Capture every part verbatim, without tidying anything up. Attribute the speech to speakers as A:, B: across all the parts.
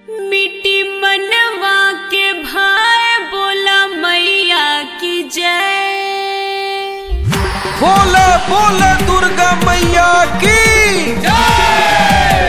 A: मिट्टी मनवा के भाई बोला मैया की जय।
B: बोले बोले दुर्गा मैया की जय।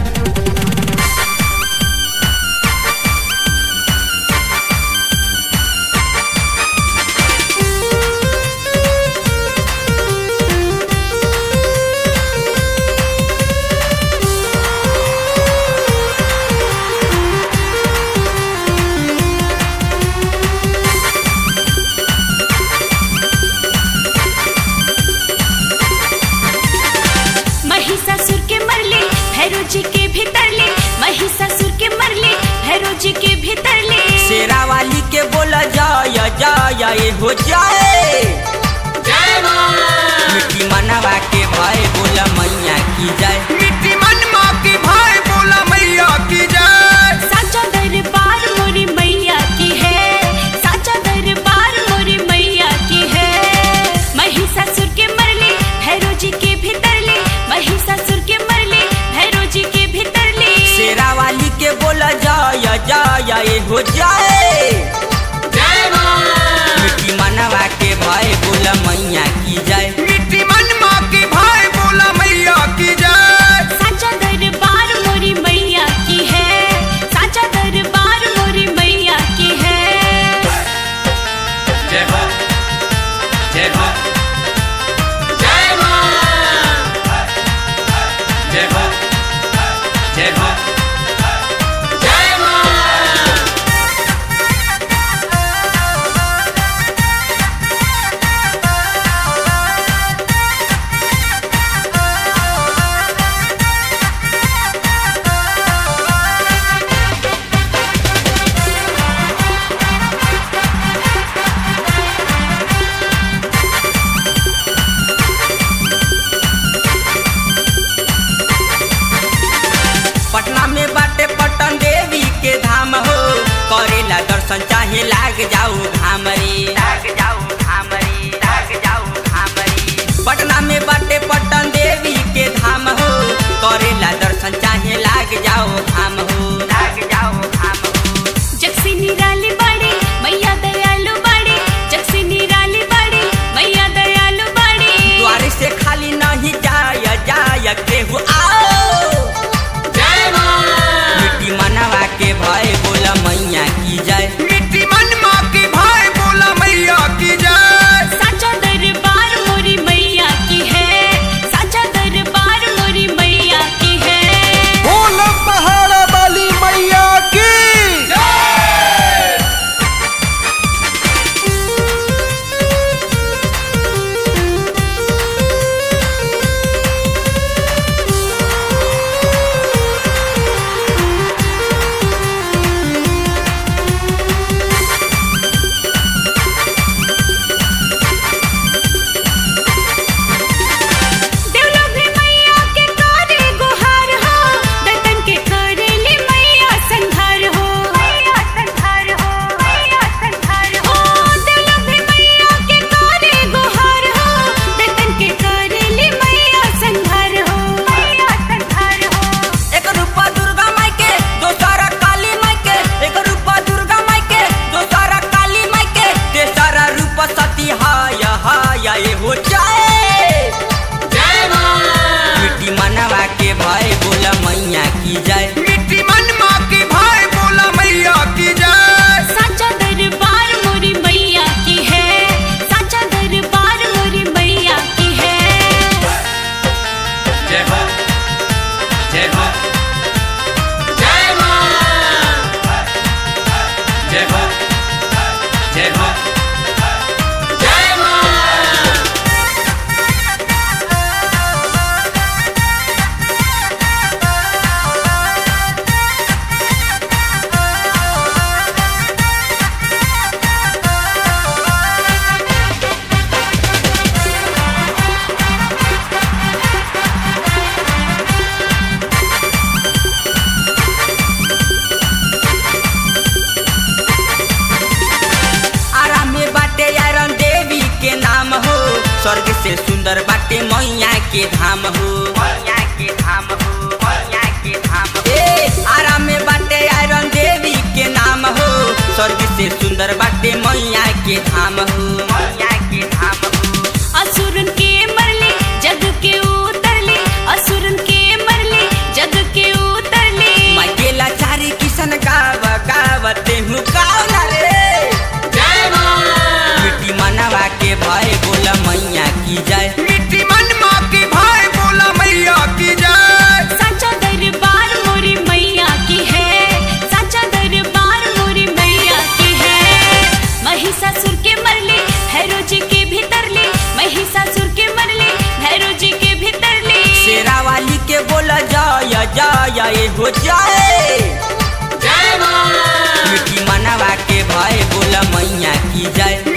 A: महिषासुर के मरले भैरव जी के भीतर ले, महिषासुर के मरले भैरव जी के भीतर ले।
C: शेरा वाली के बोला जाय जाय हो जाए
A: जय मां।
C: मिट्टी मनवा के भाई बोला मैया की जाए।
B: मिट्टी मनवा के भाई बोला मैया की जय।
A: साचा दरबार मोरी मैया की है, साचा दरबार मोरी मैया की है। महिषासुर के मरले भैरव जी के भीतर ले, महिषासुर के मरले भैरव जी के भीतर ले।
C: शेरा वाली के बोला जाय जाय हो जाए
A: जय मां।
C: मिट्टी मनवा के भाई बोला मैया की जाए।
B: मिट्टी मनवा के भाई बोला मैया की जय।
A: साचा दरबार मोरी मैया की है, साचा दरबार मोरी मैया की है।
B: जय हो जय हो
A: जय मां।
B: जय हो जय हो
A: जय मां।
C: पटना में बाटे पटन देवी के धाम हो, करेला दर्शन चाहे लाग जाऊ घाम रे, लाग जाऊ घाम रे, लाग जाऊ घाम रे। पटना में बाटे पटन देवी के धाम हो, करेला दर्शन चाहे लाग जाओ घाम हो, लाग जाओ घाम हो।
A: जग से निराली बाड़ी मैया दयालु बाड़ी, जग से निराली बाड़ी मैया दयालु बाड़ी।
C: द्वार से खाली नहीं जाय जाय केहू आओ।
A: जय मां।
C: मिट्टी मनवा के भाई बोला मैया की जाए।
B: मिट्टी मनवा के भाई बोला मैया की जय।
A: साचा दरबार मोरी मैया की है, साचा दरबार मोरी मैया की है।
B: बोला पहाड़ा वाली मैया की जय।
A: देवलोक भी मैया के करे गुहार हो, दर्शन के करेली मैया संघार हो, मैया संघार हो, मैया संघार हो। देवलोक भी मैया के करे गुहार हो, दर्शन के करेली मैया संघार हो, मैया संघार हो।
C: एक रूपा दुर्गा माई के दोसरा काली माई के, एक रूपा दुर्गा माई के दोसरा काली माई के, तेसरा रूप सती हाय हाय हो जाए।
A: जय मां।
C: मिट्टी मनवा के भाई बोला मैया की जाए।
B: मिट्टी मनवा के भाई बोला मैया की जय।
A: साचा दरबार मोरी मैया की है, साचा दरबार मोरी मैया की है।
B: जय हो जय हो
A: जय मां।
B: जय हो जय हो
A: जय मां।
C: आराम में बाटे आयरन देवी के नाम हो, स्वर्ग से सुंदर बाटे मैया के धाम हो, मैया के धाम हो, मैया के धाम हो। ए आराम में बाटे सुंदर बाटे मैया के धाम हो, मैया के धाम हो।
A: असुरन के मरले जग के उतरले, असुरन के मरले जग के उतरले।
C: मैं के लाचारी किसन गाव गावते हूँ गावला रे जय माँ। मिट्टी मनवा के भाई बोला मैया की जय,
B: मिट्टी मनमा की भाई बोला मैया की जय।
A: साचा दरबार मोरी मैया की है, साचा दरबार मोरी मैया की है। महिषासुर के मरले भैरव जी के भीतर ले, महिषासुर के मरले भैरव जी के भीतर ले।
C: शेरा वाली के बोला जय जय ये हो जाए जय माँ। मिट्टी मनवा के भाई बोला मैया की जय।